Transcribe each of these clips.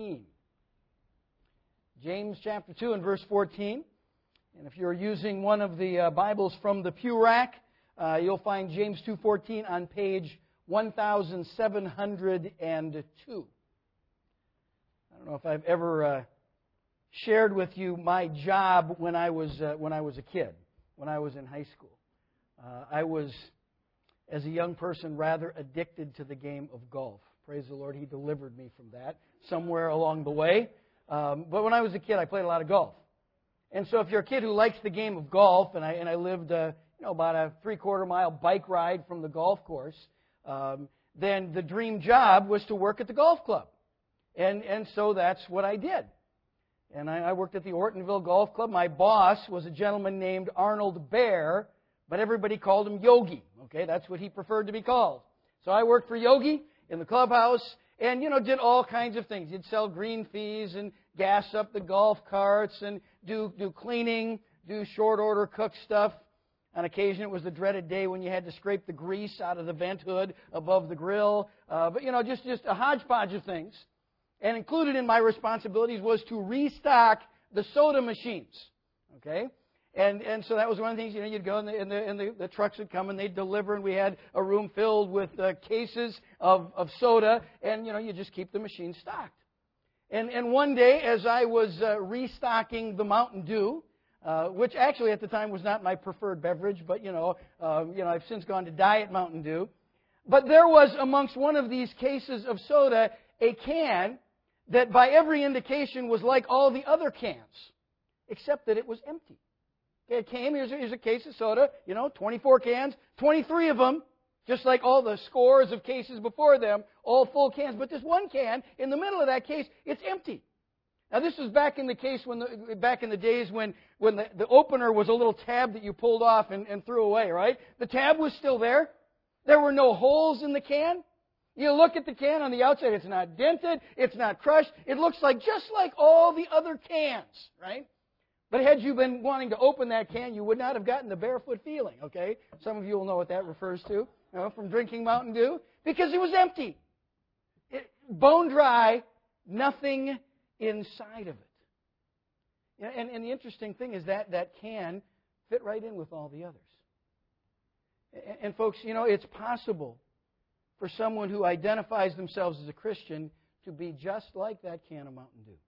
James chapter 2 and verse 14. And if you're using one of the Bibles from the pew rack, you'll find James 2:14 on page 1702. I don't know if I've ever shared with you my job when I was a kid, when I was in high school. I was, as a young person, rather addicted to the game of golf. Praise the Lord, He delivered me from that somewhere along the way. But when I was a kid, I played a lot of golf. And so if you're a kid who likes the game of golf, and I lived about a 3/4 mile bike ride from the golf course, then the dream job was to work at the golf club. And so that's what I did. And I worked at the Ortonville Golf Club. My boss was a gentleman named Arnold Bear, but everybody called him Yogi. Okay, that's what he preferred to be called. So I worked for Yogi in the clubhouse and, did all kinds of things. You'd sell green fees and gas up the golf carts and do cleaning, do short order cook stuff. On occasion, it was the dreaded day when you had to scrape the grease out of the vent hood above the grill. But just a hodgepodge of things. And included in my responsibilities was to restock the soda machines. Okay? And so that was one of the things, you'd go and the trucks would come and they'd deliver, and we had a room filled with cases of soda, and you just keep the machine stocked. And one day, as I was restocking the Mountain Dew, which actually at the time was not my preferred beverage, but I've since gone to Diet Mountain Dew. But there was amongst one of these cases of soda a can that by every indication was like all the other cans, except that it was empty. It came, here's a case of soda, 24 cans, 23 of them, just like all the scores of cases before them, all full cans. But this one can, in the middle of that case, it's empty. Now this was back in the days when the opener was a little tab that you pulled off and threw away, right? The tab was still there. There were no holes in the can. You look at the can on the outside, it's not dented, it's not crushed. It looks just like all the other cans, right? But had you been wanting to open that can, you would not have gotten the barefoot feeling, okay? Some of you will know what that refers to, from drinking Mountain Dew, because it was empty. Bone dry, nothing inside of it. And the interesting thing is that can fit right in with all the others. And folks, it's possible for someone who identifies themselves as a Christian to be just like that can of Mountain Dew.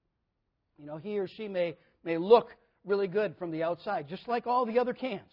He or she may look really good from the outside, just like all the other cans.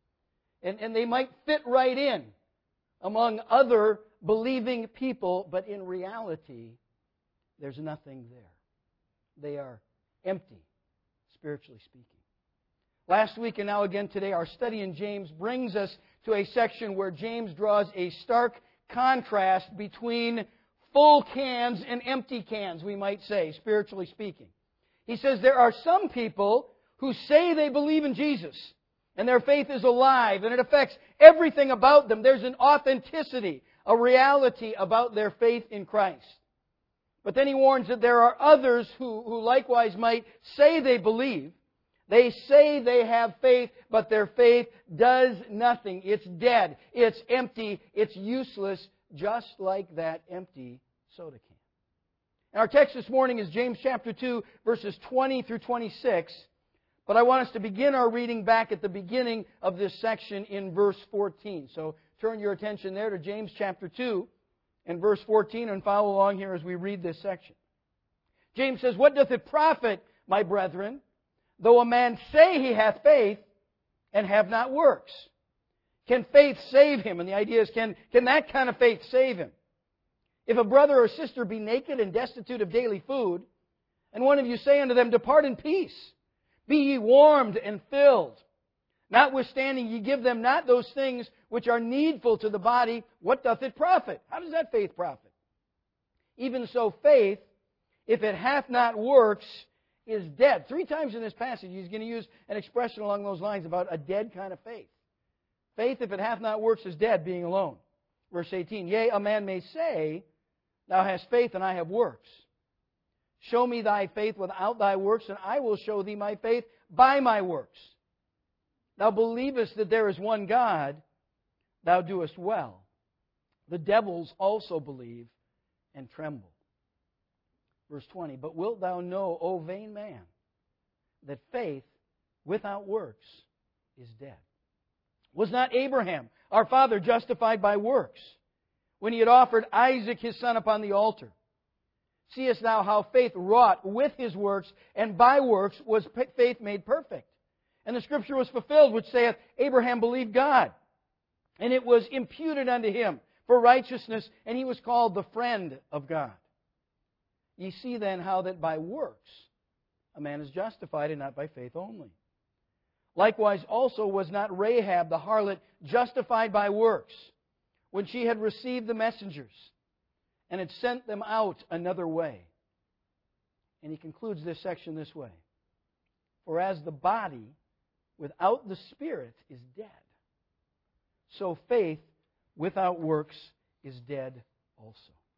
And they might fit right in among other believing people, but in reality, there's nothing there. They are empty, spiritually speaking. Last week and now again today, our study in James brings us to a section where James draws a stark contrast between full cans and empty cans, we might say, spiritually speaking. He says there are some people who say they believe in Jesus, and their faith is alive, and it affects everything about them. There's an authenticity, a reality about their faith in Christ. But then he warns that there are others who likewise might say they believe. They say they have faith, but their faith does nothing. It's dead. It's empty. It's useless, just like that empty soda can. And our text this morning is James chapter 2, verses 20 through 26. But I want us to begin our reading back at the beginning of this section in verse 14. So turn your attention there to James chapter 2 and verse 14 and follow along here as we read this section. James says, "What doth it profit, my brethren, though a man say he hath faith and have not works? Can faith save him?" And the idea is, can that kind of faith save him? "If a brother or sister be naked and destitute of daily food, and one of you say unto them, Depart in peace, be ye warmed and filled. Notwithstanding ye give them not those things which are needful to the body, what doth it profit?" How does that faith profit? "Even so faith, if it hath not works, is dead." 3 times in this passage he's going to use an expression along those lines about a dead kind of faith. Faith, if it hath not works, is dead, being alone. Verse 18, "Yea, a man may say, Thou hast faith and I have works. Show me thy faith without thy works, and I will show thee my faith by my works. Thou believest that there is one God, thou doest well. The devils also believe and tremble." Verse 20, but wilt thou know, O vain man, that faith without works is dead? Was not Abraham, our father, justified by works, when he had offered Isaac his son upon the altar? Seest thou how faith wrought with his works, and by works was faith made perfect? And the Scripture was fulfilled, which saith, Abraham believed God, and it was imputed unto him for righteousness, and he was called the friend of God. Ye see then how that by works a man is justified, and not by faith only. Likewise also was not Rahab the harlot justified by works, when she had received the messengers, and had sent them out another way? And he concludes this section this way. For as the body without the Spirit is dead, so faith without works is dead also.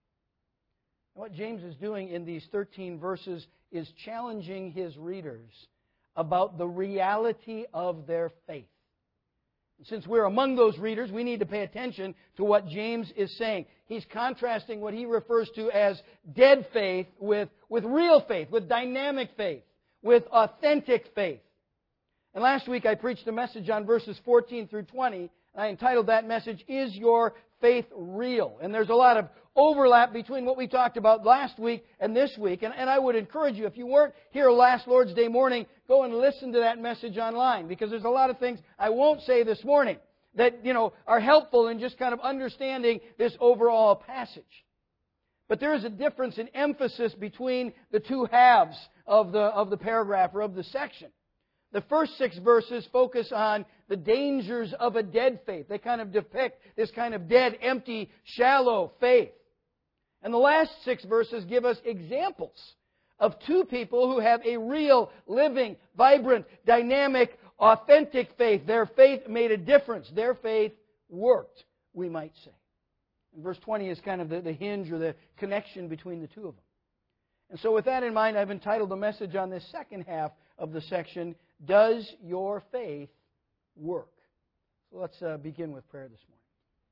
And what James is doing in these 13 verses is challenging his readers about the reality of their faith. Since we're among those readers, we need to pay attention to what James is saying. He's contrasting what he refers to as dead faith with real faith, with dynamic faith, with authentic faith. And last week I preached a message on verses 14 through 20, and I entitled that message, Is Your Faith Real? And there's a lot of overlap between what we talked about last week and this week. And I would encourage you, if you weren't here last Lord's Day morning, go and listen to that message online, because there's a lot of things I won't say this morning that, are helpful in just kind of understanding this overall passage. But there is a difference in emphasis between the two halves of the paragraph or of the section. The first 6 verses focus on the dangers of a dead faith. They kind of depict this kind of dead, empty, shallow faith. And the last 6 verses give us examples of 2 people who have a real, living, vibrant, dynamic, authentic faith. Their faith made a difference. Their faith worked, we might say. And verse 20 is kind of the hinge or the connection between the two of them. And so with that in mind, I've entitled the message on this second half of the section, Does Your Faith Work? So let's begin with prayer this morning.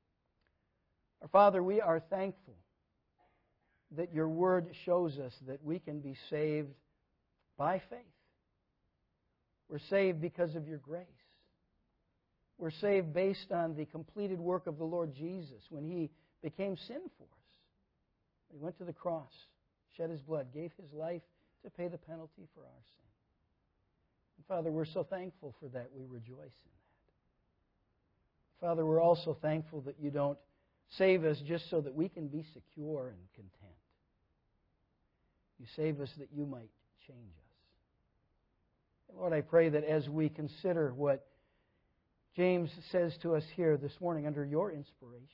Our Father, we are thankful that Your Word shows us that we can be saved by faith. We're saved because of Your grace. We're saved based on the completed work of the Lord Jesus when He became sin for us. He went to the cross, shed His blood, gave His life to pay the penalty for our sin. And Father, we're so thankful for that. We rejoice in that. Father, we're also thankful that You don't save us just so that we can be secure and content. You save us that You might change us. And Lord, I pray that as we consider what James says to us here this morning under Your inspiration,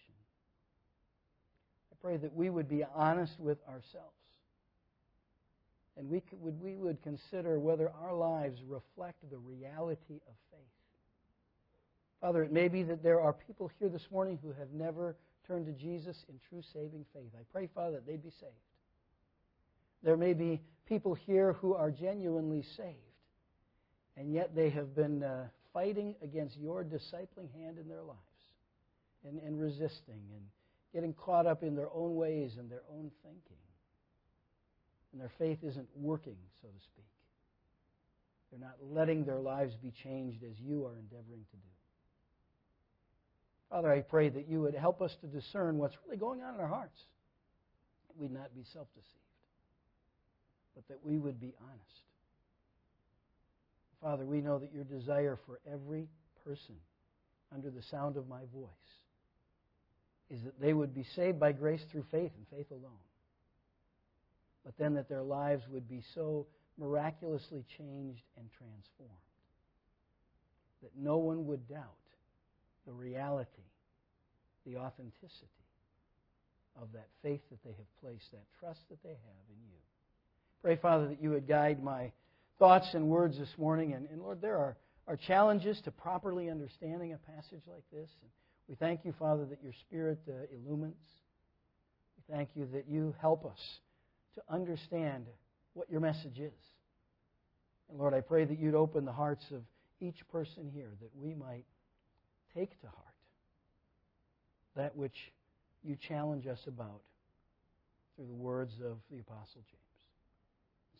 I pray that we would be honest with ourselves. And we would consider whether our lives reflect the reality of faith. Father, it may be that there are people here this morning who have never turned to Jesus in true saving faith. I pray, Father, that they'd be saved. There may be people here who are genuinely saved, and yet they have been fighting against Your discipling hand in their lives and resisting and getting caught up in their own ways and their own thinking. And their faith isn't working, so to speak. They're not letting their lives be changed as You are endeavoring to do. Father, I pray that You would help us to discern what's really going on in our hearts. That we'd not be self-deceived, but that we would be honest. Father, we know that Your desire for every person under the sound of my voice is that they would be saved by grace through faith and faith alone. But then that their lives would be so miraculously changed and transformed that no one would doubt the reality, the authenticity of that faith that they have placed, that trust that they have in You. Pray, Father, that You would guide my thoughts and words this morning. And Lord, there are challenges to properly understanding a passage like this. And we thank You, Father, that Your Spirit illumines. We thank You that You help us to understand what Your message is. And Lord, I pray that You'd open the hearts of each person here, that we might take to heart that which You challenge us about through the words of the Apostle James.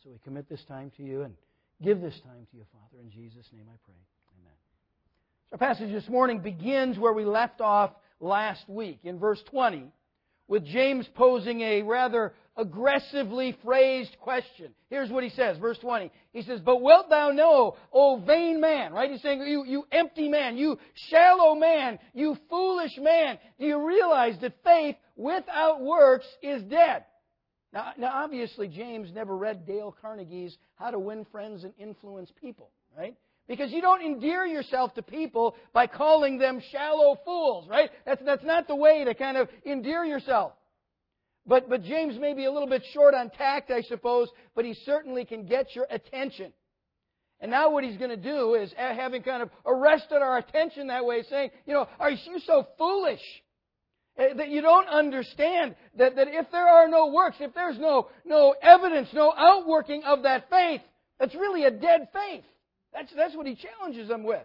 So we commit this time to you and give this time to you, Father. In Jesus' name I pray. Amen. So our passage this morning begins where we left off last week, in verse 20, with James posing a rather aggressively phrased question. Here's what he says, verse 20. He says, "But wilt thou know, O vain man," right? He's saying, you empty man, you shallow man, you foolish man, do you realize that faith without works is dead? Now obviously, James never read Dale Carnegie's How to Win Friends and Influence People, right? Because you don't endear yourself to people by calling them shallow fools, right? That's not the way to kind of endear yourself. But James may be a little bit short on tact, I suppose, but he certainly can get your attention. And now what he's going to do is, having kind of arrested our attention that way, saying, are you so foolish that you don't understand that if there are no works, if there's no evidence, no outworking of that faith, that's really a dead faith. That's what he challenges them with.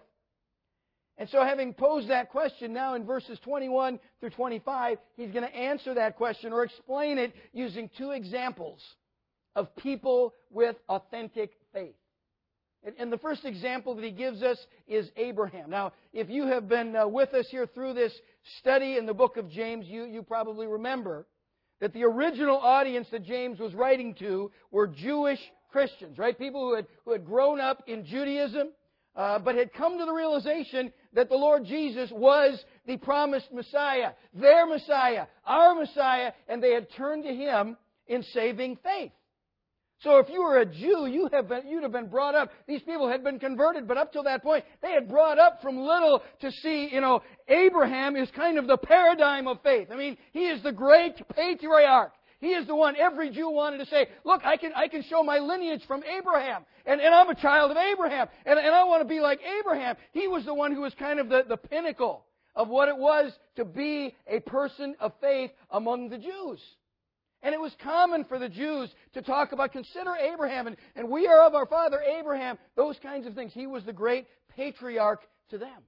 And so having posed that question, now in verses 21 through 25, he's going to answer that question or explain it using two examples of people with authentic faith. And the first example that he gives us is Abraham. Now, if you have been with us here through this study in the book of James, you probably remember that the original audience that James was writing to were Jewish Christians, right? People who had grown up in Judaism, but had come to the realization that the Lord Jesus was the promised Messiah, their Messiah, our Messiah, and they had turned to Him in saving faith. So if you were a Jew, you'd have been brought up. These people had been converted, but up till that point, they had brought up from little to see, Abraham is kind of the paradigm of faith. I mean, he is the great patriarch. He is the one every Jew wanted to say, look, I can show my lineage from Abraham. And I'm a child of Abraham. And I want to be like Abraham. He was the one who was kind of the pinnacle of what it was to be a person of faith among the Jews. And it was common for the Jews to talk about, consider Abraham, and we are of our father Abraham, those kinds of things. He was the great patriarch to them.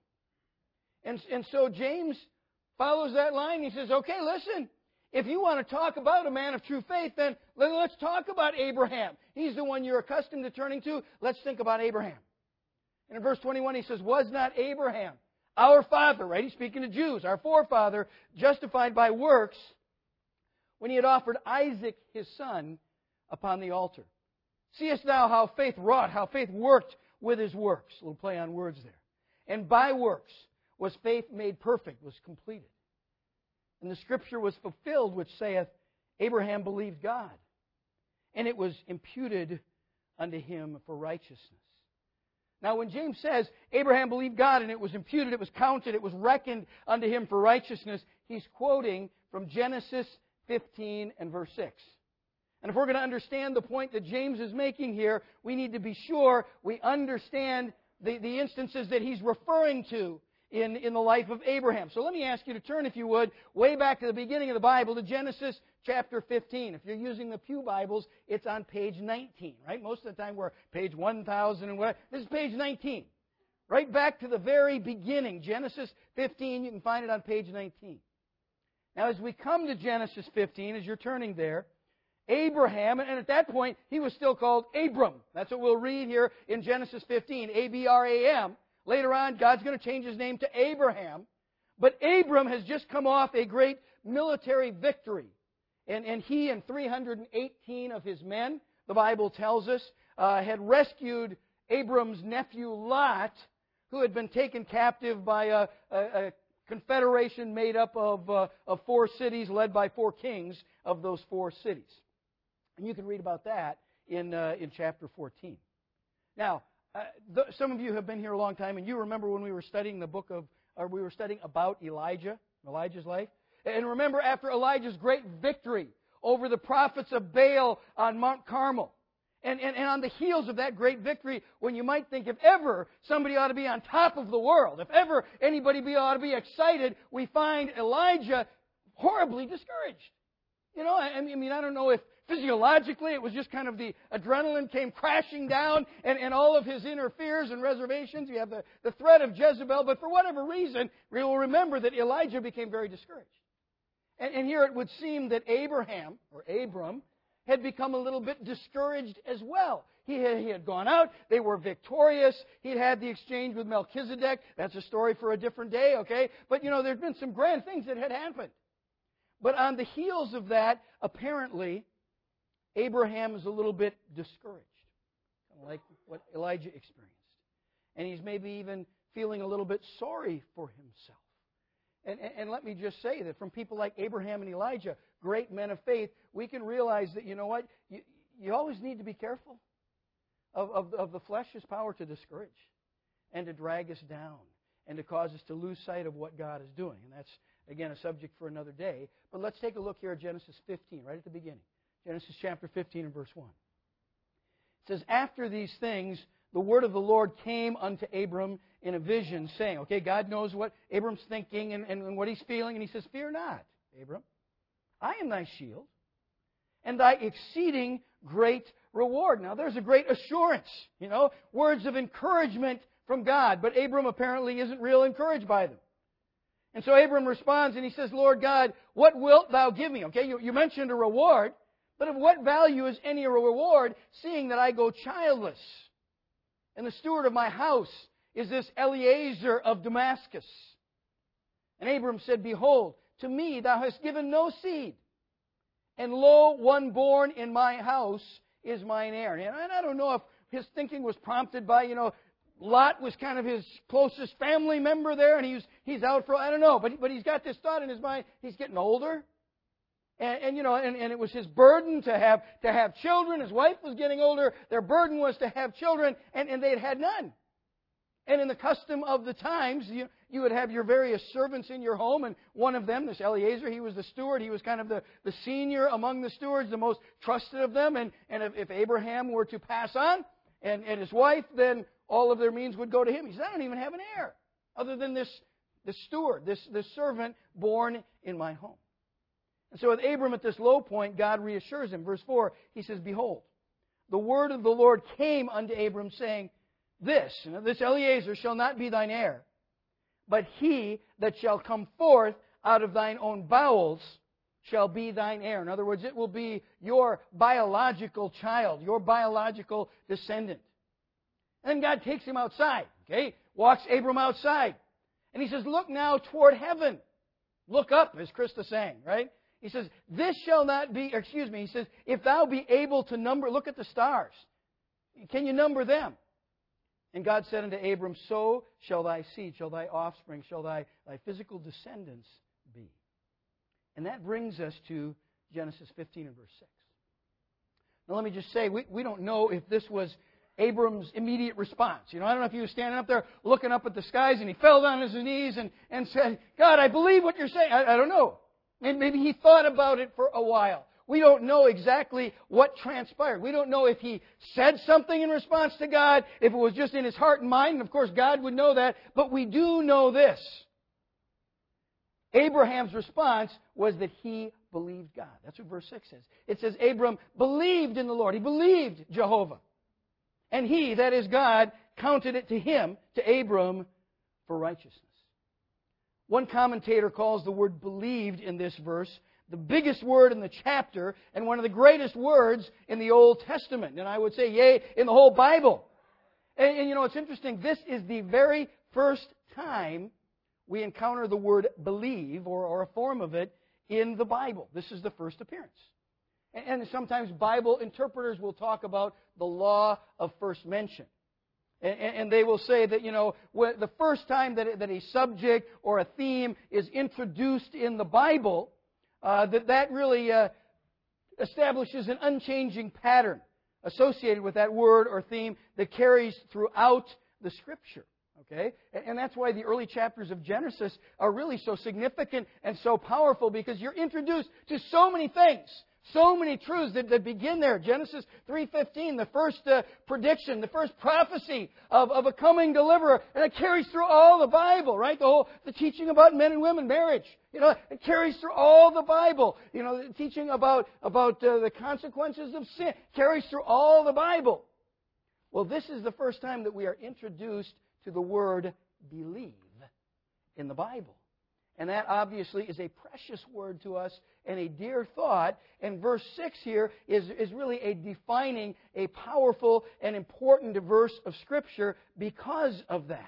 And so James follows that line. He says, okay, listen, if you want to talk about a man of true faith, then let's talk about Abraham. He's the one you're accustomed to turning to. Let's think about Abraham. And in verse 21 he says, was not Abraham, our father, right? He's speaking to Jews, our forefather, justified by works when he had offered Isaac his son upon the altar? Seest thou how faith wrought, how faith worked with his works? A little play on words there. And by works was faith made perfect, was completed. And the scripture was fulfilled, which saith, Abraham believed God, and it was imputed unto him for righteousness. Now when James says, Abraham believed God, and it was imputed, it was counted, it was reckoned unto him for righteousness, he's quoting from Genesis 15 and verse 6. And if we're going to understand the point that James is making here, we need to be sure we understand the instances that he's referring to in the life of Abraham. So let me ask you to turn, if you would, way back to the beginning of the Bible, to Genesis chapter 15. If you're using the Pew Bibles, it's on page 19, right? Most of the time we're page 1000 and what. This is page 19. Right back to the very beginning, Genesis 15, you can find it on page 19. Now, as we come to Genesis 15, as you're turning there, Abraham, and at that point, he was still called Abram. That's what we'll read here in Genesis 15, A-B-R-A-M. Later on, God's going to change his name to Abraham. But Abram has just come off a great military victory. And he and 318 of his men, the Bible tells us, had rescued Abram's nephew Lot, who had been taken captive by a confederation made up of 4 cities led by 4 kings of those 4 cities. And you can read about that in chapter 14. Now, some of you have been here a long time, and you remember when we were studying we were studying about Elijah's life. And remember, after Elijah's great victory over the prophets of Baal on Mount Carmel, and on the heels of that great victory, when you might think if ever somebody ought to be on top of the world, if ever anybody ought to be excited, we find Elijah horribly discouraged. I mean, I don't know if physiologically it was just kind of the adrenaline came crashing down and all of his inner fears and reservations. You have the threat of Jezebel, but for whatever reason, we will remember that Elijah became very discouraged. And here it would seem that Abram had become a little bit discouraged as well. He had gone out. They were victorious. He'd had the exchange with Melchizedek. That's a story for a different day, okay? But, there'd been some grand things that had happened. But on the heels of that, apparently, Abraham is a little bit discouraged, kind of like what Elijah experienced. And he's maybe even feeling a little bit sorry for himself. And let me just say that from people like Abraham and Elijah, great men of faith, we can realize that, you always need to be careful of the flesh's power to discourage and to drag us down and to cause us to lose sight of what God is doing. And that's, again, a subject for another day. But let's take a look here at Genesis 15, right at the beginning. Genesis chapter 15 and verse 1. It says, after these things, the word of the Lord came unto Abram in a vision, saying, okay, God knows what Abram's thinking and what he's feeling, and he says, fear not, Abram. I am thy shield, and thy exceeding great reward. Now, there's a great assurance, words of encouragement from God, but Abram apparently isn't real encouraged by them. And so Abram responds, and he says, Lord God, what wilt thou give me? Okay, you mentioned a reward, but of what value is any reward, seeing that I go childless? And the steward of my house is this Eliezer of Damascus. And Abram said, behold, to me thou hast given no seed, and lo, one born in my house is mine heir. And I don't know if his thinking was prompted by, Lot was kind of his closest family member there, and he's out for, I don't know, but he's got this thought in his mind, he's getting older. And it was his burden to have children. His wife was getting older. Their burden was to have children, and they had none. And in the custom of the times, you would have your various servants in your home, and one of them, this Eliezer, he was the steward. He was kind of the senior among the stewards, the most trusted of them. And if Abraham were to pass on, and his wife, then all of their means would go to him. He said, I don't even have an heir other than this steward, this servant born in my home. And so with Abram at this low point, God reassures him. Verse 4, he says, behold, the word of the Lord came unto Abram, saying, this Eliezer shall not be thine heir, but he that shall come forth out of thine own bowels shall be thine heir. In other words, it will be your biological child, your biological descendant. And then God takes him outside, okay? Walks Abram outside. And he says, look now toward heaven. Look up, as Krista sang, right? He says, this shall not be, he says, if thou be able to number, look at the stars. Can you number them? And God said unto Abram, so shall thy seed, shall thy offspring, shall thy physical descendants be. And that brings us to Genesis 15 and verse 6. Now let me just say, we don't know if this was Abram's immediate response. I don't know if he was standing up there looking up at the skies and he fell down on his knees and said, God, I believe what you're saying. I don't know. Maybe he thought about it for a while. We don't know exactly what transpired. We don't know if he said something in response to God, if it was just in his heart and mind, and of course God would know that. But we do know this. Abraham's response was that he believed God. That's what verse 6 says. It says, Abram believed in the Lord. He believed Jehovah. And he, that is God, counted it to him, to Abram, for righteousness. One commentator calls the word believed in this verse the biggest word in the chapter and one of the greatest words in the Old Testament. And I would say, yea, in the whole Bible. And it's interesting. This is the very first time we encounter the word believe or a form of it in the Bible. This is the first appearance. And sometimes Bible interpreters will talk about the law of first mention. And they will say that, the first time that a subject or a theme is introduced in the Bible, that really establishes an unchanging pattern associated with that word or theme that carries throughout the Scripture. Okay? And that's why the early chapters of Genesis are really so significant and so powerful, because you're introduced to so many things. So many truths that begin there. Genesis 3:15, the first prediction, the first prophecy of a coming deliverer. And it carries through all the Bible, right? The teaching about men and women, marriage. It carries through all the Bible. The teaching about the consequences of sin carries through all the Bible. Well, this is the first time that we are introduced to the word believe in the Bible. And that obviously is a precious word to us and a dear thought. And verse 6 here is really a defining, a powerful and important verse of Scripture because of that.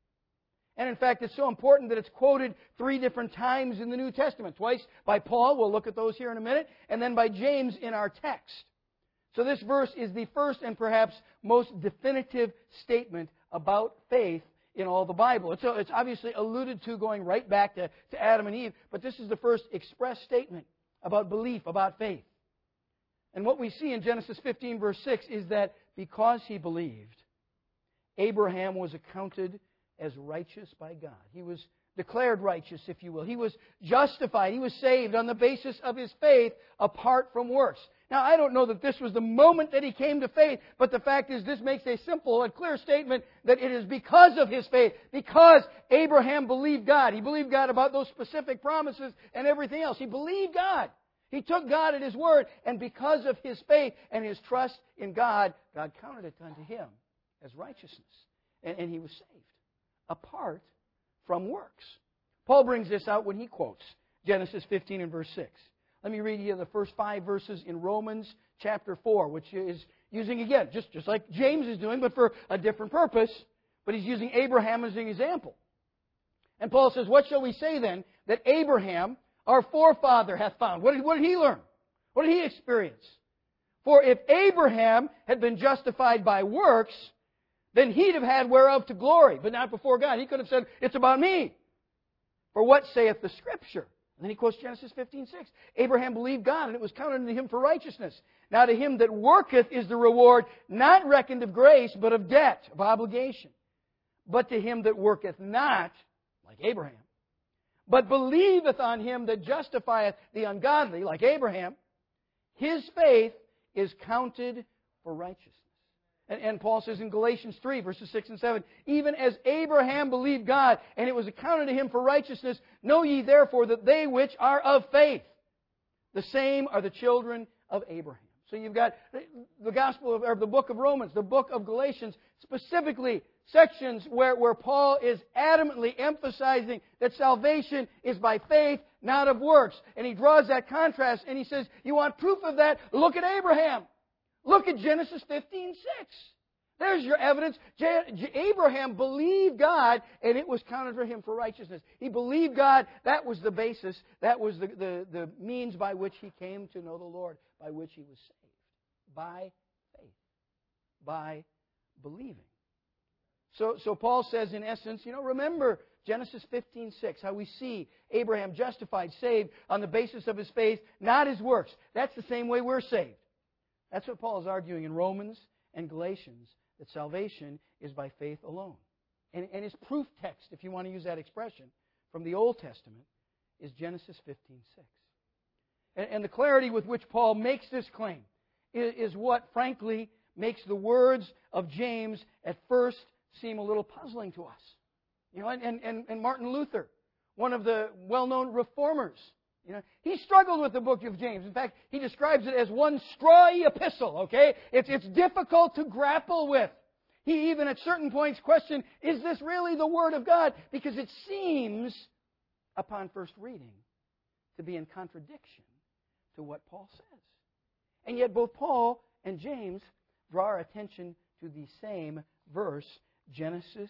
And in fact, it's so important that it's quoted 3 different times in the New Testament. Twice by Paul, we'll look at those here in a minute, and then by James in our text. So this verse is the first and perhaps most definitive statement about faith in all the Bible. It's obviously alluded to going right back to Adam and Eve, but this is the first express statement about belief, about faith. And what we see in Genesis 15, verse 6, is that because he believed, Abraham was accounted as righteous by God. He was declared righteous, if you will. He was justified. He was saved on the basis of his faith apart from works. Now, I don't know that this was the moment that he came to faith, but the fact is this makes a simple and clear statement that it is because of his faith, because Abraham believed God. He believed God about those specific promises and everything else. He believed God. He took God at His word, and because of his faith and his trust in God, God counted it unto him as righteousness. And he was saved apart from works. Paul brings this out when he quotes Genesis 15 and verse 6. Let me read you the first 5 verses in Romans chapter 4, which is using, again, just like James is doing, but for a different purpose. But he's using Abraham as an example. And Paul says, what shall we say then that Abraham, our forefather, hath found? What did he learn? What did he experience? For if Abraham had been justified by works, then he'd have had whereof to glory, but not before God. He could have said, it's about me. For what saith the Scripture? And then he quotes Genesis 15:6. Abraham believed God, and it was counted unto him for righteousness. Now to him that worketh is the reward, not reckoned of grace, but of debt, of obligation. But to him that worketh not, like Abraham, but believeth on him that justifieth the ungodly, like Abraham, his faith is counted for righteousness. And Paul says in Galatians 3, verses 6 and 7, even as Abraham believed God, and it was accounted to him for righteousness, know ye therefore that they which are of faith, the same are the children of Abraham. So you've got the gospel or the book of Romans, the book of Galatians, specifically sections where Paul is adamantly emphasizing that salvation is by faith, not of works. And he draws that contrast and he says, you want proof of that? Look at Abraham. Look at Genesis 15:6. There's your evidence. Abraham believed God, and it was counted for him for righteousness. He believed God. That was the basis. That was the means by which he came to know the Lord, by which he was saved. By faith. By believing. So Paul says, in essence, remember Genesis 15:6, how we see Abraham justified, saved on the basis of his faith, not his works. That's the same way we're saved. That's what Paul is arguing in Romans and Galatians, that salvation is by faith alone. And his proof text, if you want to use that expression, from the Old Testament, is Genesis 15:6. And the clarity with which Paul makes this claim is what, frankly, makes the words of James at first seem a little puzzling to us. And Martin Luther, one of the well-known reformers, he struggled with the book of James. In fact, he describes it as one strawy epistle, okay? It's difficult to grapple with. He even at certain points questioned, is this really the Word of God? Because it seems, upon first reading, to be in contradiction to what Paul says. And yet both Paul and James draw our attention to the same verse, Genesis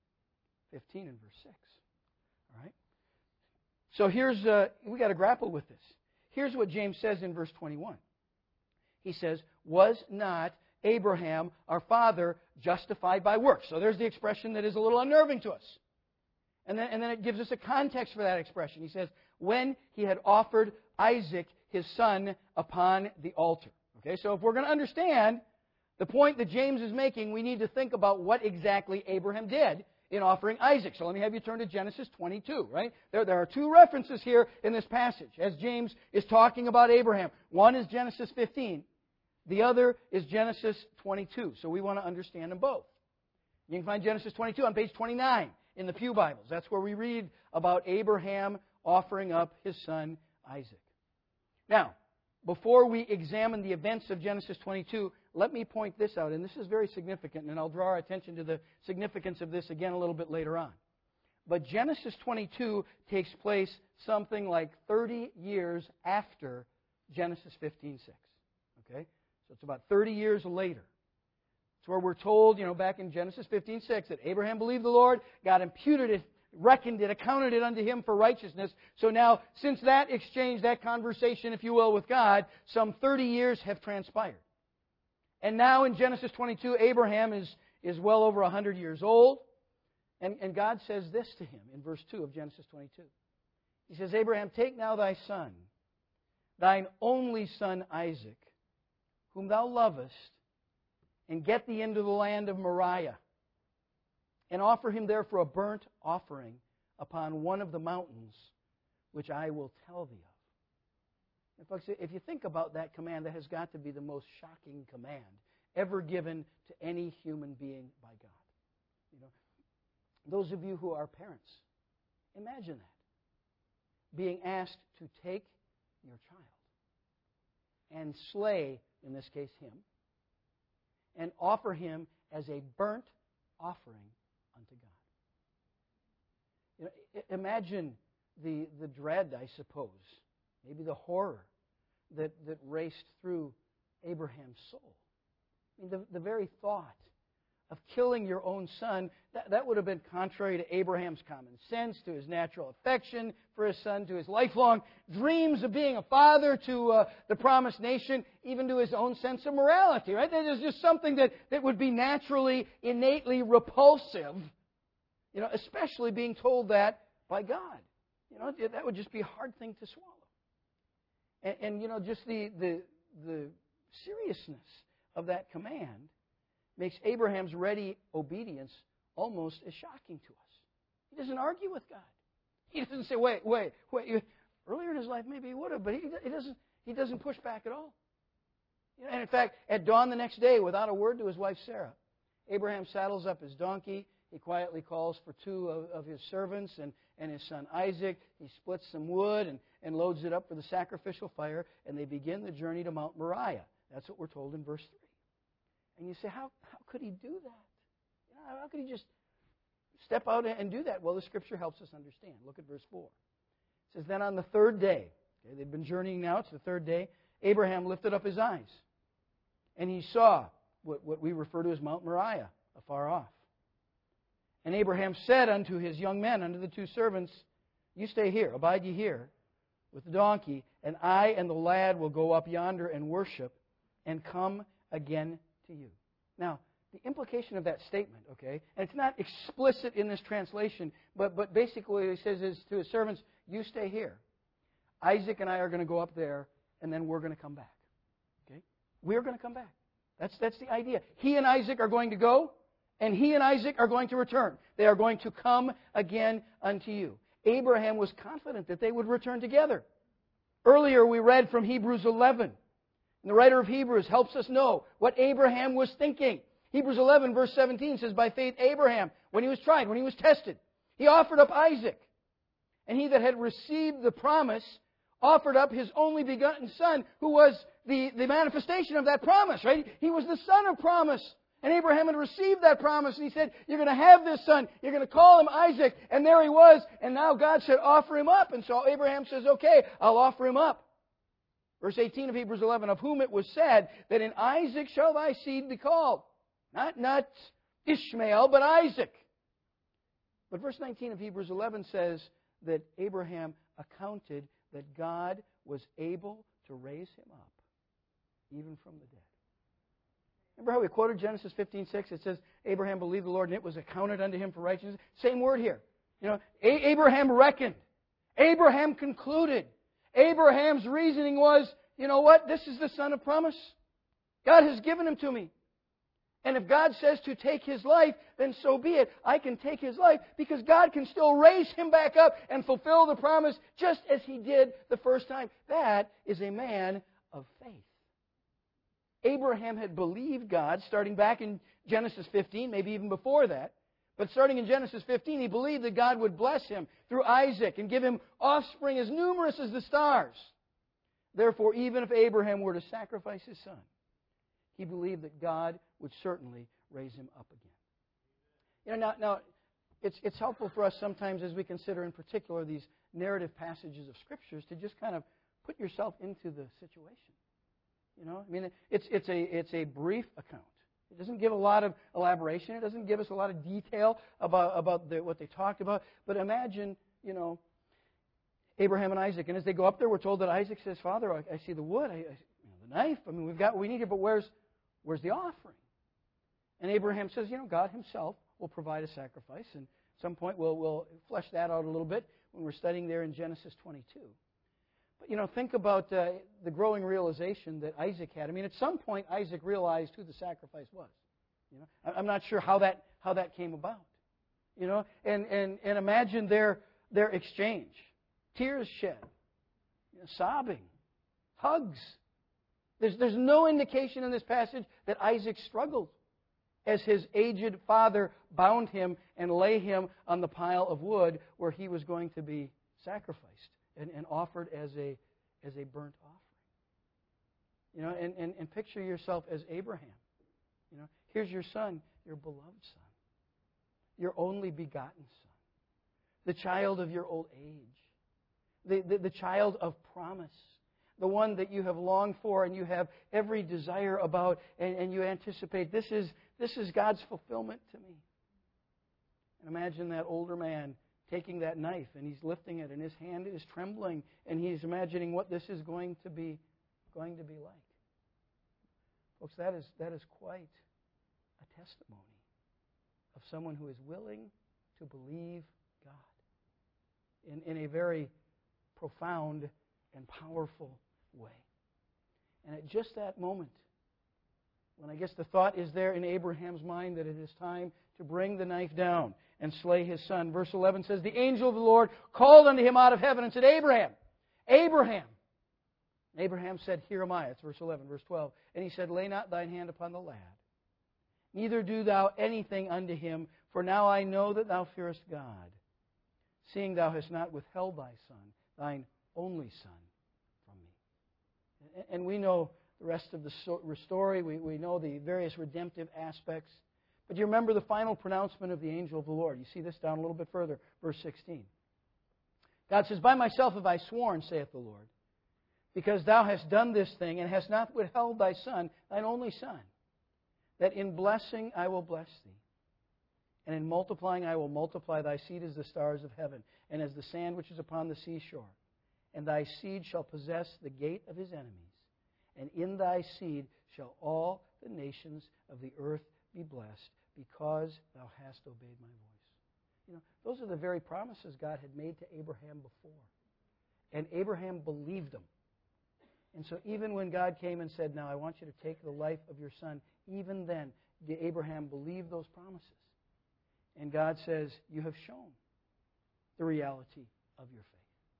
15 and verse 6. All right? So we got to grapple with this. Here's what James says in verse 21. He says, was not Abraham, our father, justified by works? So there's the expression that is a little unnerving to us. And then it gives us a context for that expression. He says, when he had offered Isaac, his son, upon the altar. Okay, so if we're going to understand the point that James is making, we need to think about what exactly Abraham did in offering Isaac. So let me have you turn to Genesis 22, right? There are 2 references here in this passage as James is talking about Abraham. One is Genesis 15. The other is Genesis 22. So we want to understand them both. You can find Genesis 22 on page 29 in the Pew Bibles. That's where we read about Abraham offering up his son Isaac. Now, before we examine the events of Genesis 22, let me point this out, and this is very significant, and I'll draw our attention to the significance of this again a little bit later on. But Genesis 22 takes place something like 30 years after Genesis 15:6. Okay? So it's about 30 years later. It's where we're told, back in Genesis 15:6, that Abraham believed the Lord, God imputed it, reckoned it, accounted it unto him for righteousness. So now, since that exchange, that conversation, if you will, with God, some 30 years have transpired. And now in Genesis 22, Abraham is well over 100 years old. And God says this to him in verse 2 of Genesis 22. He says, Abraham, take now thy son, thine only son Isaac, whom thou lovest, and get thee into the land of Moriah, and offer him there for a burnt offering upon one of the mountains, which I will tell thee of. And folks, if you think about that command, that has got to be the most shocking command ever given to any human being by God. Those of you who are parents, imagine that. Being asked to take your child and slay, in this case, him, and offer him as a burnt offering unto God. Imagine the dread, I suppose, maybe the horror that raced through Abraham's soul. The very thought of killing your own son, that would have been contrary to Abraham's common sense, to his natural affection for his son, to his lifelong dreams of being a father, to the promised nation, even to his own sense of morality, right? That is just something that would be naturally, innately repulsive, especially being told that by God. That would just be a hard thing to swallow. And just the seriousness of that command makes Abraham's ready obedience almost as shocking to us. He doesn't argue with God. He doesn't say, wait. Earlier in his life, maybe he would have, but he doesn't push back at all. And in fact, at dawn the next day, without a word to his wife Sarah, Abraham saddles up his donkey. He quietly calls for two of his servants and his son Isaac. He splits some wood and loads it up for the sacrificial fire, and they begin the journey to Mount Moriah. That's what we're told in verse 3. And you say, how could he do that? How could he just step out and do that? Well, the Scripture helps us understand. Look at verse 4. It says, then on the third day, they've been journeying now, it's the third day, Abraham lifted up his eyes, and he saw what we refer to as Mount Moriah, afar off. And Abraham said unto his young men, unto the two servants, you stay here, abide ye here with the donkey, and I and the lad will go up yonder and worship, and come again to you. Now, the implication of that statement, okay, and it's not explicit in this translation, but basically what he says is to his servants, you stay here. Isaac and I are going to go up there, and then we're going to come back. Okay? We're going to come back. That's the idea. He and Isaac are going to go, and he and Isaac are going to return. They are going to come again unto you. Abraham was confident that they would return together. Earlier we read from Hebrews 11. And the writer of Hebrews helps us know what Abraham was thinking. Hebrews 11, verse 17 says, by faith Abraham, when he was tried, when he was tested, he offered up Isaac. And he that had received the promise offered up his only begotten son, who was the manifestation of that promise, right? He was the son of promise. And Abraham had received that promise, and he said, you're going to have this son. You're going to call him Isaac. And there he was. And now God said, offer him up. And so Abraham says, okay, I'll offer him up. Verse 18 of Hebrews 11, of whom it was said that in Isaac shall thy seed be called. Not Ishmael, but Isaac. But verse 19 of Hebrews 11 says that Abraham accounted that God was able to raise him up, even from the dead. Remember how we quoted Genesis 15:6? It says, Abraham believed the Lord, and it was accounted unto him for righteousness. Same word here. Abraham reckoned. Abraham concluded. Abraham's reasoning was, you know what? This is the son of promise. God has given him to me. And if God says to take his life, then so be it. I can take his life because God can still raise him back up and fulfill the promise just as he did the first time. That is a man of faith. Abraham had believed God starting back in Genesis 15, maybe even before that. But starting in Genesis 15, he believed that God would bless him through Isaac and give him offspring as numerous as the stars. Therefore, even if Abraham were to sacrifice his son, he believed that God would certainly raise him up again. Now, it's helpful for us sometimes as we consider in particular these narrative passages of Scriptures to just kind of put yourself into the situation. You know, I mean, it's a brief account. It doesn't give a lot of elaboration. It doesn't give us a lot of detail about what they talked about. But imagine, you know, Abraham and Isaac. And as they go up there, we're told that Isaac says, "Father, I see the wood, the knife. I mean, we've got what we need here, but where's the offering?" And Abraham says, you know, God Himself will provide a sacrifice. And at some point, we'll flesh that out a little bit when we're studying there in Genesis 22. But, you know, think about the growing realization that Isaac had. I mean, at some point, Isaac realized who the sacrifice was. You know, I'm not sure how that came about. You know, and imagine their exchange, tears shed, you know, sobbing, hugs. There's no indication in this passage that Isaac struggled as his aged father bound him and lay him on the pile of wood where he was going to be sacrificed and offered as a burnt offering. You know, and picture yourself as Abraham. You know, here's your son, your beloved son, your only begotten son, the child of your old age, the child of promise, the one that you have longed for and you have every desire about, and you anticipate, this is God's fulfillment to me. And imagine that older man taking that knife, and he's lifting it, and his hand is trembling, and he's imagining what this is going to be like. Folks, that is quite a testimony of someone who is willing to believe God in a very profound and powerful way. And at just that moment, when I guess the thought is there in Abraham's mind that it is time to bring the knife down and slay his son, verse 11 says, "The angel of the Lord called unto him out of heaven and said, Abraham, Abraham. And Abraham said, Here am I." That's verse 11. Verse 12. "And he said, Lay not thine hand upon the lad, neither do thou anything unto him, for now I know that thou fearest God, seeing thou hast not withheld thy son, thine only son, from me." And we know the rest of the story. We know the various redemptive aspects. But do you remember the final pronouncement of the angel of the Lord? You see this down a little bit further, verse 16. God says, "By myself have I sworn, saith the Lord, because thou hast done this thing, and hast not withheld thy son, thine only son, that in blessing I will bless thee, and in multiplying I will multiply thy seed as the stars of heaven, and as the sand which is upon the seashore. And thy seed shall possess the gate of his enemies. And in thy seed shall all the nations of the earth be blessed, because thou hast obeyed my voice." You know, those are the very promises God had made to Abraham before. And Abraham believed them. And so even when God came and said, "Now I want you to take the life of your son," even then, did Abraham believe those promises? And God says, "You have shown the reality of your faith.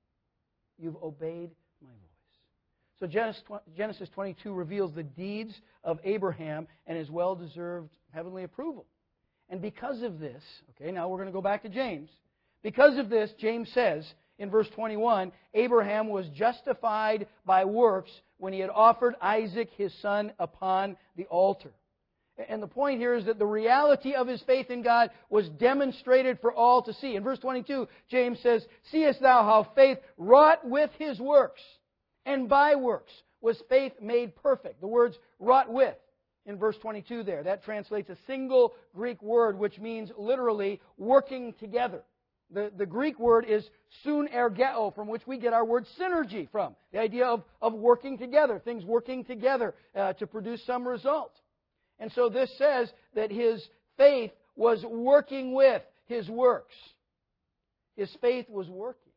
You've obeyed my voice." So Genesis 22 reveals the deeds of Abraham and his well-deserved heavenly approval. And because of this, okay, now we're going to go back to James. Because of this, James says in verse 21, Abraham was justified by works when he had offered Isaac his son upon the altar. And the point here is that the reality of his faith in God was demonstrated for all to see. In verse 22, James says, "Seest thou how faith wrought with his works, and by works was faith made perfect." The words "wrought with" in verse 22 there, that translates a single Greek word which means literally working together. The Greek word is synergeo, from which we get our word synergy from. The idea of working together, things working together to produce some result. And so this says that his faith was working with his works. His faith was working.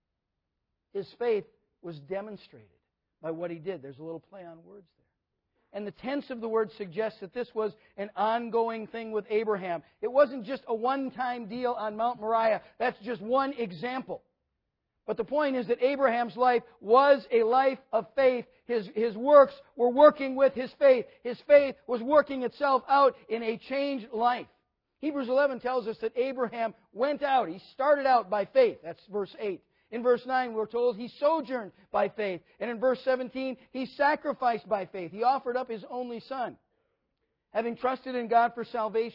His faith was demonstrated by what he did. There's a little play on words there. And the tense of the word suggests that this was an ongoing thing with Abraham. It wasn't just a one-time deal on Mount Moriah. That's just one example. But the point is that Abraham's life was a life of faith. His works were working with his faith. His faith was working itself out in a changed life. Hebrews 11 tells us that Abraham went out. He started out by faith. That's verse 8. In verse 9, we're told he sojourned by faith. And in verse 17, he sacrificed by faith. He offered up his only son. Having trusted in God for salvation,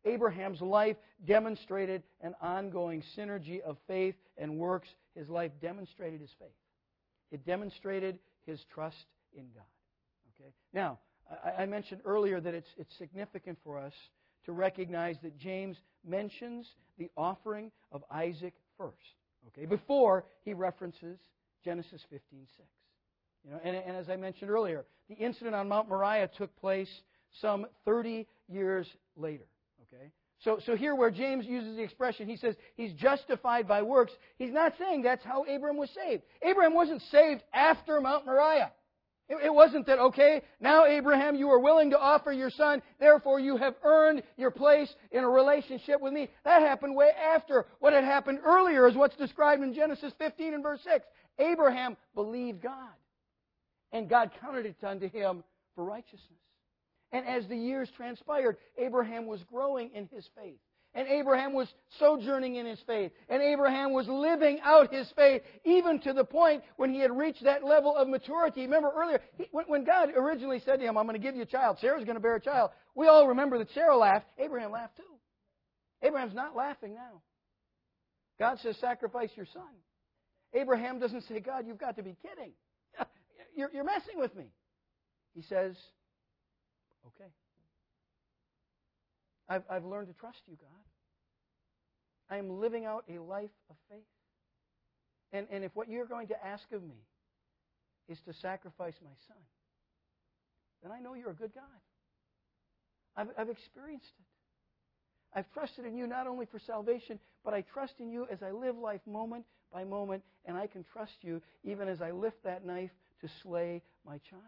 Abraham's life demonstrated an ongoing synergy of faith and works. His life demonstrated his faith. It demonstrated his trust in God. Okay? Now, I mentioned earlier that it's significant for us to recognize that James mentions the offering of Isaac first, okay, before he references Genesis 15:6. And as I mentioned earlier, the incident on Mount Moriah took place some 30 years later. Okay? So here where James uses the expression, he says he's justified by works, he's not saying that's how Abraham was saved. Abraham wasn't saved after Mount Moriah. It wasn't that, okay, now Abraham, you are willing to offer your son, therefore you have earned your place in a relationship with me. That happened way after. What had happened earlier is what's described in Genesis 15 and verse 6. Abraham believed God, and God counted it unto him for righteousness. And as the years transpired, Abraham was growing in his faith. And Abraham was sojourning in his faith. And Abraham was living out his faith, even to the point when he had reached that level of maturity. Remember earlier, when God originally said to him, I'm going to give you a child, Sarah's going to bear a child, we all remember that Sarah laughed. Abraham laughed too. Abraham's not laughing now. God says, sacrifice your son. Abraham doesn't say, God, you've got to be kidding. You're messing with me. He says, okay. I've learned to trust you, God. I am living out a life of faith. And if what you're going to ask of me is to sacrifice my son, then I know you're a good God. I've experienced it. I've trusted in you not only for salvation, but I trust in you as I live life moment by moment, and I can trust you even as I lift that knife to slay my child.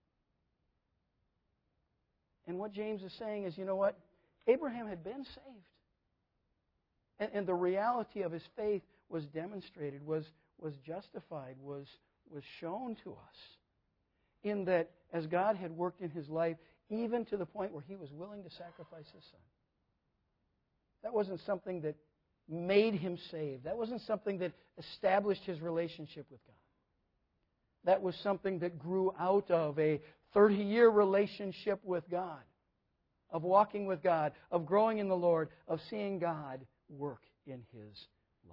And what James is saying is, you know what? Abraham had been saved. And the reality of his faith was demonstrated, was justified, was shown to us. In that, as God had worked in his life, even to the point where he was willing to sacrifice his son. That wasn't something that made him saved. That wasn't something that established his relationship with God. That was something that grew out of a 30-year relationship with God, of walking with God, of growing in the Lord, of seeing God work in his life.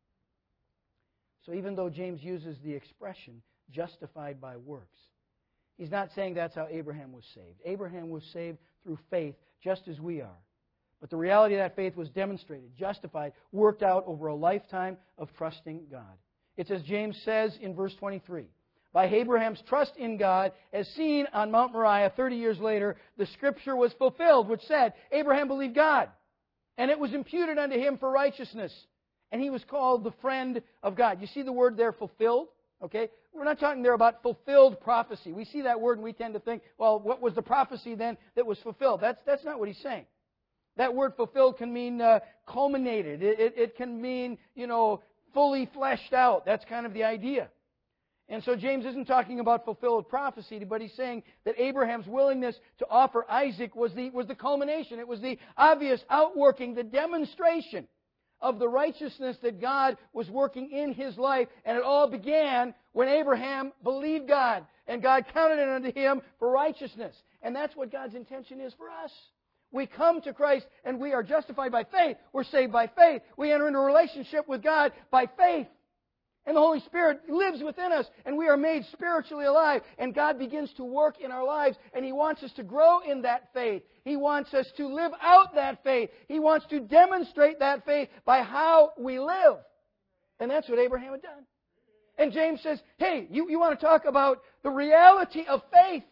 So even though James uses the expression justified by works, he's not saying that's how Abraham was saved. Abraham was saved through faith, just as we are. But the reality of that faith was demonstrated, justified, worked out over a lifetime of trusting God. It's as James says in verse 23. By Abraham's trust in God, as seen on Mount Moriah 30 years later, the Scripture was fulfilled, which said, Abraham believed God, and it was imputed unto him for righteousness. And he was called the friend of God. You see the word there, fulfilled? Okay? We're not talking there about fulfilled prophecy. We see that word and we tend to think, well, what was the prophecy then that was fulfilled? That's not what he's saying. That word fulfilled can mean culminated. It can mean, fully fleshed out. That's kind of the idea. And so James isn't talking about fulfilled prophecy, but he's saying that Abraham's willingness to offer Isaac was the culmination. It was the obvious outworking, the demonstration of the righteousness that God was working in his life. And it all began when Abraham believed God, and God counted it unto him for righteousness. And that's what God's intention is for us. We come to Christ and we are justified by faith. We're saved by faith. We enter into a relationship with God by faith. And the Holy Spirit lives within us, and we are made spiritually alive. And God begins to work in our lives, and He wants us to grow in that faith. He wants us to live out that faith. He wants to demonstrate that faith by how we live. And that's what Abraham had done. And James says, hey, you want to talk about the reality of faith?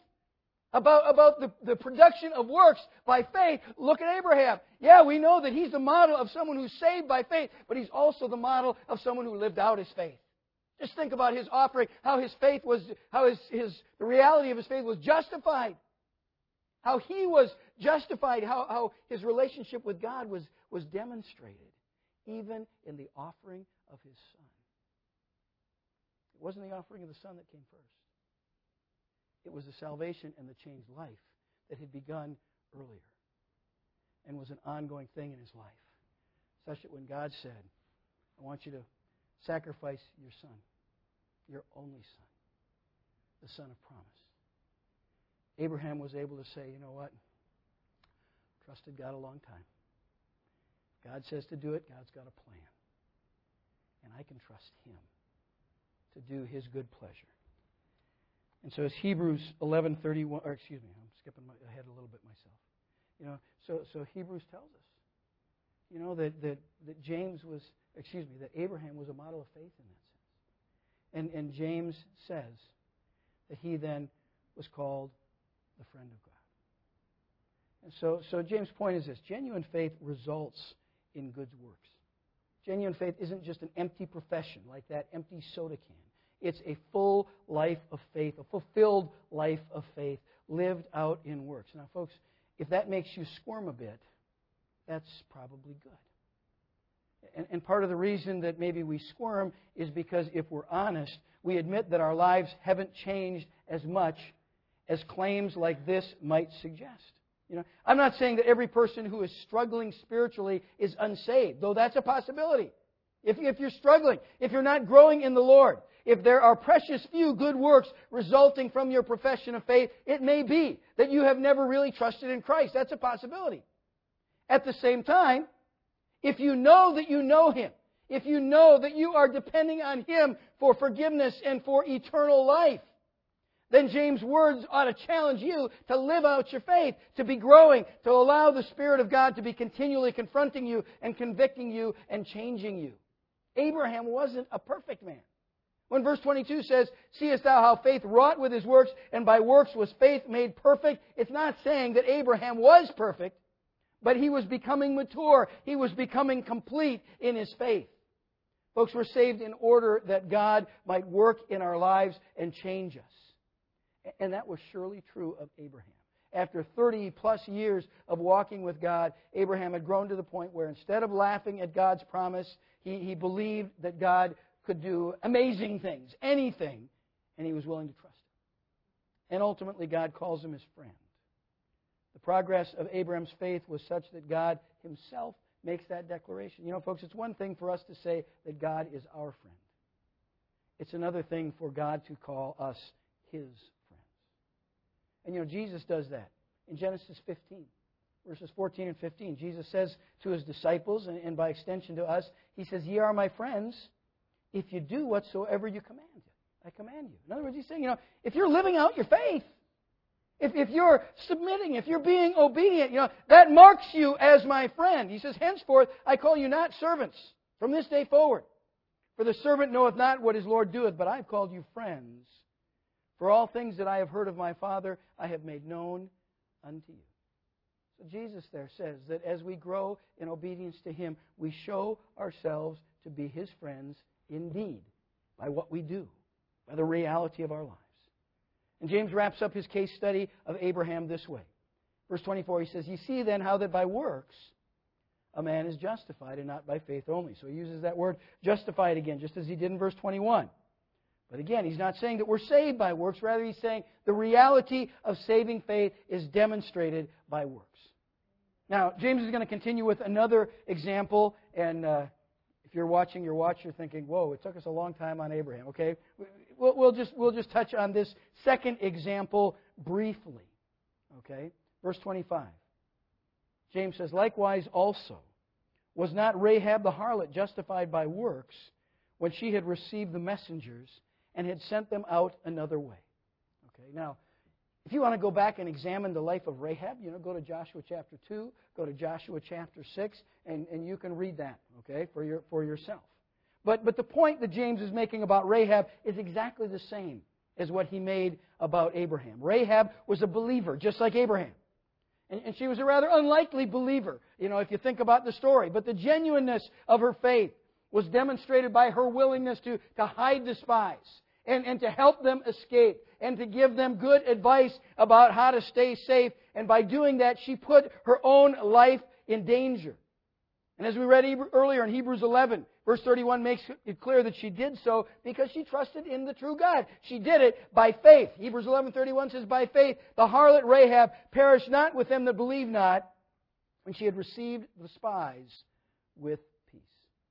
About the production of works by faith, look at Abraham. Yeah, we know that he's the model of someone who's saved by faith, but he's also the model of someone who lived out his faith. Just think about his offering, how his faith was, the reality of his faith was justified. How he was justified, how his relationship with God was demonstrated, even in the offering of his son. It wasn't the offering of the son that came first. It was the salvation and the changed life that had begun earlier and was an ongoing thing in his life. Such that when God said, I want you to sacrifice your son, your only son, the son of promise, Abraham was able to say, you know what? Trusted God a long time. God says to do it, God's got a plan. And I can trust Him to do His good pleasure. And so as Hebrews 11:31, or excuse me, I'm skipping ahead a little bit myself. So Hebrews tells us, that James was, that Abraham was a model of faith in that sense. And James says that he then was called the friend of God. And so James' point is this: genuine faith results in good works. Genuine faith isn't just an empty profession like that empty soda can. It's a full life of faith, a fulfilled life of faith, lived out in works. Now, folks, if that makes you squirm a bit, that's probably good. And part of the reason that maybe we squirm is because if we're honest, we admit that our lives haven't changed as much as claims like this might suggest. I'm not saying that every person who is struggling spiritually is unsaved, though that's a possibility. If you're struggling, if you're not growing in the Lord, if there are precious few good works resulting from your profession of faith, it may be that you have never really trusted in Christ. That's a possibility. At the same time, if you know that you know Him, if you know that you are depending on Him for forgiveness and for eternal life, then James' words ought to challenge you to live out your faith, to be growing, to allow the Spirit of God to be continually confronting you and convicting you and changing you. Abraham wasn't a perfect man. When verse 22 says, "Seest thou how faith wrought with his works, and by works was faith made perfect," it's not saying that Abraham was perfect, but he was becoming mature. He was becoming complete in his faith. Folks, we're saved in order that God might work in our lives and change us. And that was surely true of Abraham. After 30-plus years of walking with God, Abraham had grown to the point where instead of laughing at God's promise, he believed that God could do amazing things, anything, and he was willing to trust Him. And ultimately, God calls him His friend. The progress of Abraham's faith was such that God Himself makes that declaration. Folks, it's one thing for us to say that God is our friend. It's another thing for God to call us His friends. And Jesus does that. In Genesis 15, verses 14 and 15, Jesus says to His disciples, and by extension to us, He says, "Ye are my friends, if you do whatsoever I command you." In other words, He's saying, if you're living out your faith, if you're submitting, if you're being obedient, that marks you as my friend. He says, "Henceforth I call you not servants from this day forward. For the servant knoweth not what his Lord doeth, but I have called you friends. For all things that I have heard of my Father, I have made known unto you." So Jesus there says that as we grow in obedience to Him, we show ourselves to be His friends indeed by what we do, by the reality of our lives. And James wraps up his case study of Abraham this way. Verse 24, he says, "Ye see then how that by works a man is justified, and not by faith only." So he uses that word justified again, just as he did in verse 21. But again, he's not saying that we're saved by works. Rather, he's saying the reality of saving faith is demonstrated by works. Now, James is going to continue with another example. And if you're watching your watch, you're thinking, whoa, it took us a long time on Abraham. Okay, we'll just touch on this second example briefly. Okay, verse 25. James says, "Likewise also was not Rahab the harlot justified by works when she had received the messengers and had sent them out another way." Okay, now, if you want to go back and examine the life of Rahab, go to Joshua chapter 2, go to Joshua chapter 6, and you can read that, okay, for yourself. But the point that James is making about Rahab is exactly the same as what he made about Abraham. Rahab was a believer, just like Abraham. And she was a rather unlikely believer, if you think about the story. But the genuineness of her faith was demonstrated by her willingness to hide the spies and to help them escape and to give them good advice about how to stay safe. And by doing that, she put her own life in danger. And as we read earlier in Hebrews 11, verse 31 makes it clear that she did so because she trusted in the true God. She did it by faith. Hebrews 11:31 says, "By faith the harlot Rahab perished not with them that believed not, when she had received the spies with peace."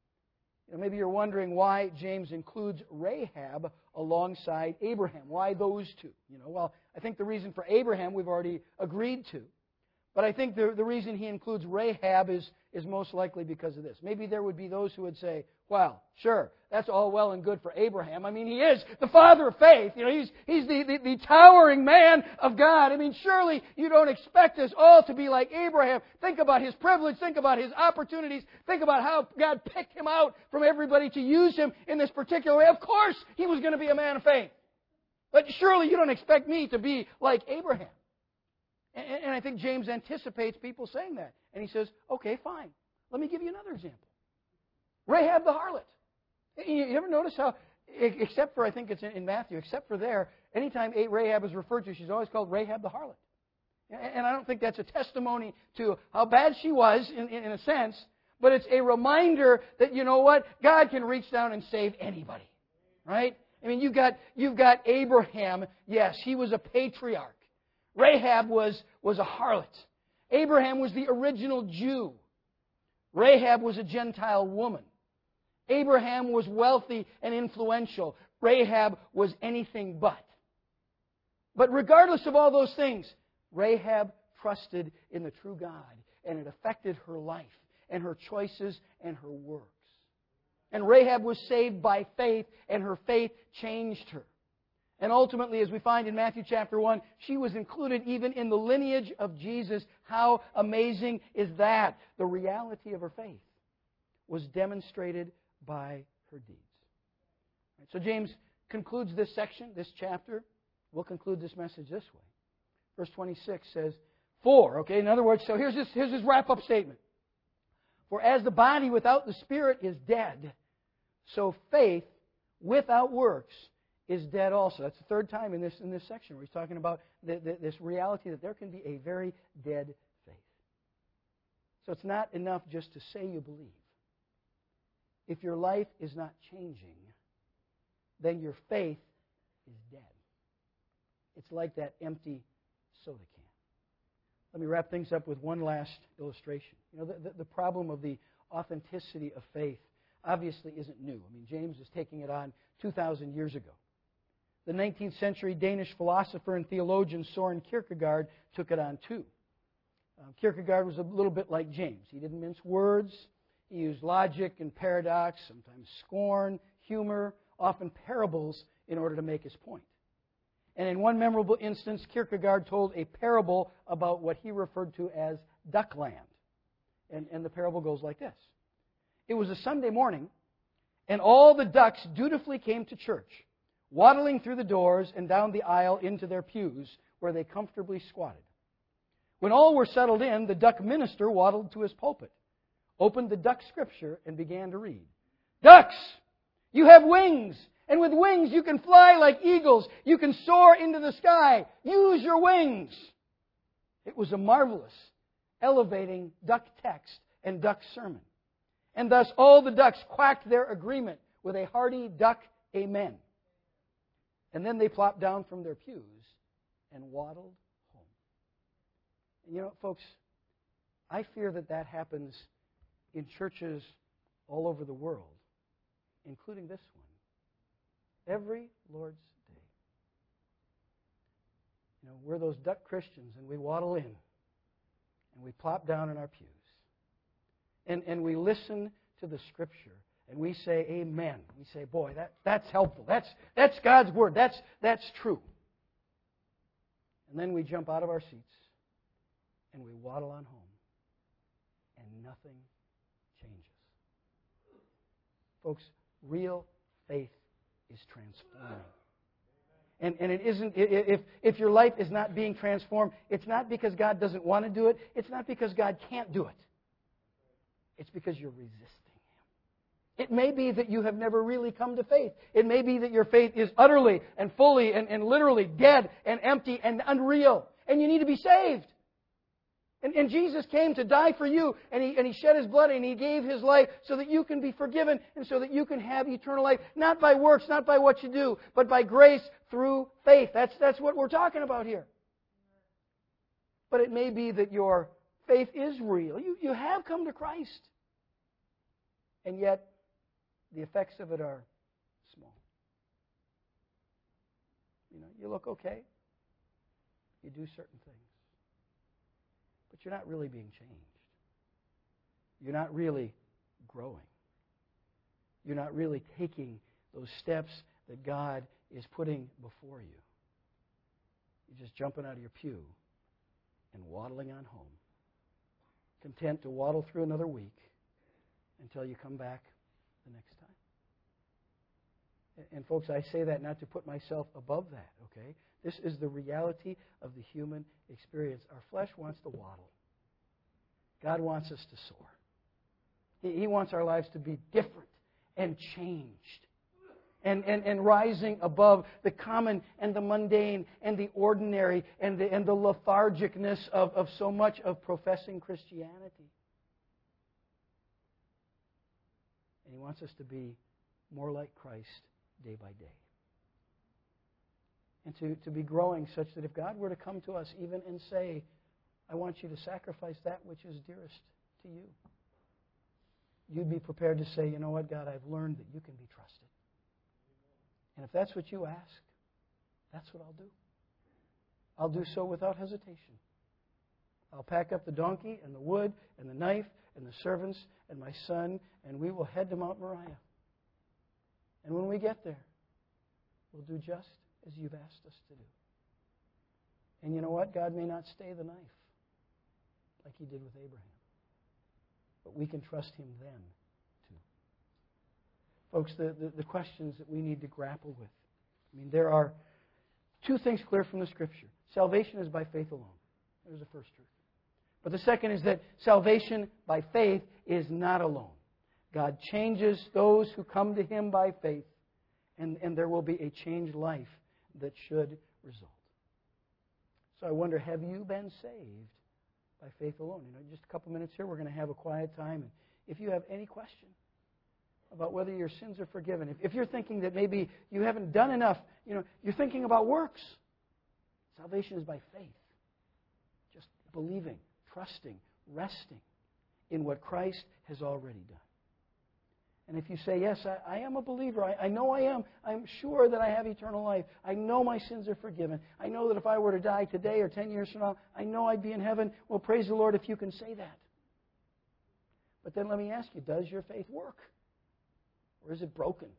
Maybe you're wondering why James includes Rahab alongside Abraham. Why those two? Well, I think the reason for Abraham we've already agreed to. But I think the reason he includes Rahab is most likely because of this. Maybe there would be those who would say, well, sure, that's all well and good for Abraham. I mean, he is the father of faith. You know, he's the towering man of God. I mean, surely you don't expect us all to be like Abraham. Think about his privilege. Think about his opportunities. Think about how God picked him out from everybody to use him in this particular way. Of course, he was going to be a man of faith. But surely you don't expect me to be like Abraham. And I think James anticipates people saying that. And he says, okay, fine. Let me give you another example. Rahab the harlot. You ever notice how, except for, I think it's in Matthew, except for there, anytime Rahab is referred to, she's always called Rahab the harlot. And I don't think that's a testimony to how bad she was, in a sense, but it's a reminder that, you know what, God can reach down and save anybody. Right? I mean, you've got Abraham, yes, he was a patriarch. Rahab was a harlot. Abraham was the original Jew. Rahab was a Gentile woman. Abraham was wealthy and influential. Rahab was anything but. But regardless of all those things, Rahab trusted in the true God, and it affected her life and her choices and her works. And Rahab was saved by faith, and her faith changed her. And ultimately, as we find in Matthew chapter 1, she was included even in the lineage of Jesus. How amazing is that? The reality of her faith was demonstrated by her deeds. So James concludes this section, this chapter. We'll conclude this message this way. Verse 26 says, in other words, so here's his wrap-up statement. For as the body without the Spirit is dead, so faith without works is dead also. That's the third time in this section where he's talking about this reality that there can be a very dead faith. So it's not enough just to say you believe. If your life is not changing, then your faith is dead. It's like that empty soda can. Let me wrap things up with one last illustration. You know, the problem of the authenticity of faith obviously isn't new. I mean, James is taking it on 2,000 years ago. The 19th century Danish philosopher and theologian Søren Kierkegaard took it on too. Kierkegaard was a little bit like James. He didn't mince words. He used logic and paradox, sometimes scorn, humor, often parables in order to make his point. And in one memorable instance, Kierkegaard told a parable about what he referred to as Duckland. And the parable goes like this. It was a Sunday morning, and all the ducks dutifully came to church, waddling through the doors and down the aisle into their pews, where they comfortably squatted. When all were settled in, the duck minister waddled to his pulpit, opened the duck scripture, and began to read. Ducks, you have wings, and with wings you can fly like eagles. You can soar into the sky. Use your wings. It was a marvelous, elevating duck text and duck sermon. And thus all the ducks quacked their agreement with a hearty duck amen. And then they plopped down from their pews and waddled home. And you know, folks, I fear that happens in churches all over the world, including this one, every Lord's Day. You know, we're those duck Christians, and we waddle in, and we plop down in our pews, and we listen to the Scripture, and we say amen. We say, boy, that's helpful. That's God's Word. That's true. And then we jump out of our seats, and we waddle on home, and nothing changes. Folks, real faith is transforming. And it isn't, if your life is not being transformed, it's not because God doesn't want to do it. It's not because God can't do it. It's because you're resisting Him. It may be that you have never really come to faith. It may be that your faith is utterly and fully and literally dead and empty and unreal. And you need to be saved. And Jesus came to die for you, and he shed His blood, and He gave His life so that you can be forgiven and so that you can have eternal life, not by works, not by what you do, but by grace through faith. That's what we're talking about here. But it may be that your faith is real. You have come to Christ, and yet the effects of it are small. You know, you look okay. You do certain things. but you're not really being changed. You're not really growing. You're not really taking those steps that God is putting before you. You're just jumping out of your pew and waddling on home, content to waddle through another week until you come back the next time. And folks, I say that not to put myself above that, okay? This is the reality of the human experience. Our flesh wants to waddle. God wants us to soar. He wants our lives to be different and changed. And rising above the common and the mundane and the ordinary and the lethargicness of so much of professing Christianity. And He wants us to be more like Christ day by day. And to be growing such that if God were to come to us even and say, I want you to sacrifice that which is dearest to you, you'd be prepared to say, you know what, God, I've learned that you can be trusted. And if that's what you ask, that's what I'll do. I'll do so without hesitation. I'll pack up the donkey and the wood and the knife and the servants and my son, and we will head to Mount Moriah. And when we get there, we'll do just as you've asked us to do. And you know what? God may not stay the knife like He did with Abraham. But we can trust Him then, too. Folks, the questions that we need to grapple with. I mean, there are two things clear from the Scripture. Salvation is by faith alone. There's the first truth. But the second is that salvation by faith is not alone. God changes those who come to Him by faith, and there will be a changed life that should result. So I wonder, have you been saved by faith alone? You know, just a couple minutes here, we're going to have a quiet time. And if you have any question about whether your sins are forgiven, if you're thinking that maybe you haven't done enough, you know, you're thinking about works. Salvation is by faith. Just believing, trusting, resting in what Christ has already done. And if you say, yes, I am a believer, I know I am, I'm sure that I have eternal life, I know my sins are forgiven, I know that if I were to die today or 10 years from now, I know I'd be in heaven, well, praise the Lord if you can say that. But then let me ask you, does your faith work? Or is it broken?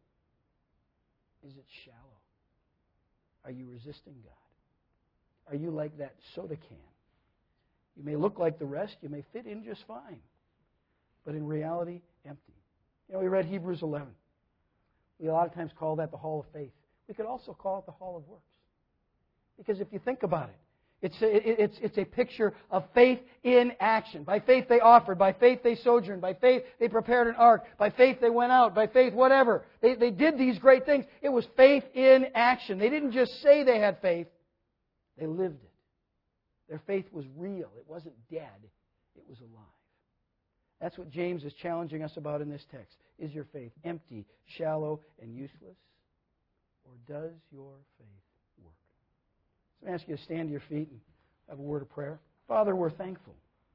Is it shallow? Are you resisting God? Are you like that soda can? You may look like the rest, you may fit in just fine, but in reality, empty. You know, we read Hebrews 11. We a lot of times call that the hall of faith. We could also call it the hall of works. Because if you think about it, it's a picture of faith in action. By faith they offered. By faith they sojourned. By faith they prepared an ark. By faith they went out. By faith whatever. They did these great things. It was faith in action. They didn't just say they had faith. They lived it. Their faith was real. It wasn't dead. It was alive. That's what James is challenging us about in this text. Is your faith empty, shallow, and useless? Or does your faith work? So I'm going to ask you to stand to your feet and have a word of prayer. Father, we're thankful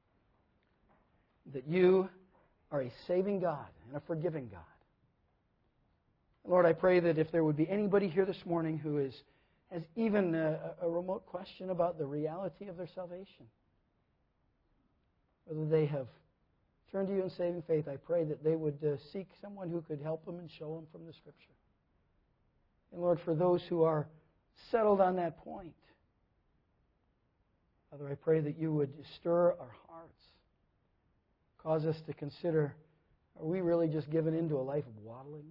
that you are a saving God and a forgiving God. Lord, I pray that if there would be anybody here this morning who has even a remote question about the reality of their salvation, whether they have turned to you in saving faith, I pray that they would seek someone who could help them and show them from the Scripture. And Lord, for those who are settled on that point, Father, I pray that you would stir our hearts, cause us to consider, are we really just given into a life of waddling?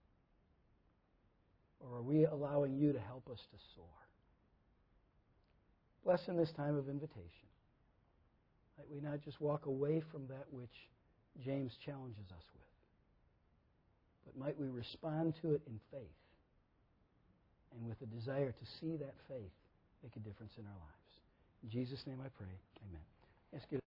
Or are we allowing you to help us to soar? Bless in this time of invitation. That we not just walk away from that which James challenges us with, but might we respond to it in faith and with a desire to see that faith make a difference in our lives. In Jesus' name I pray. Amen. Ask you